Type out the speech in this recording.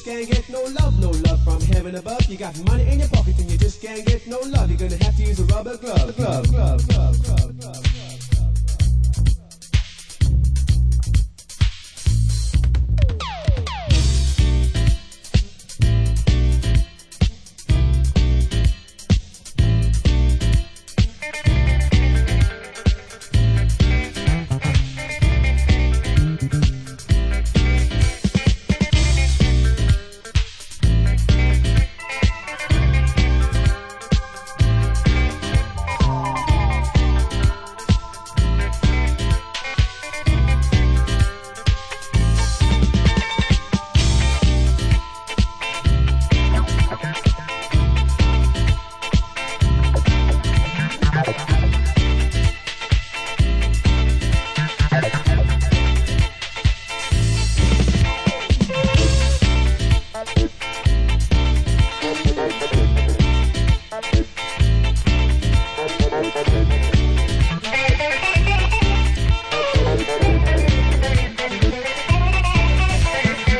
just can't get no love from heaven above. You got money in your pocket and you just can't get no love. You're gonna have to use a rubber glove.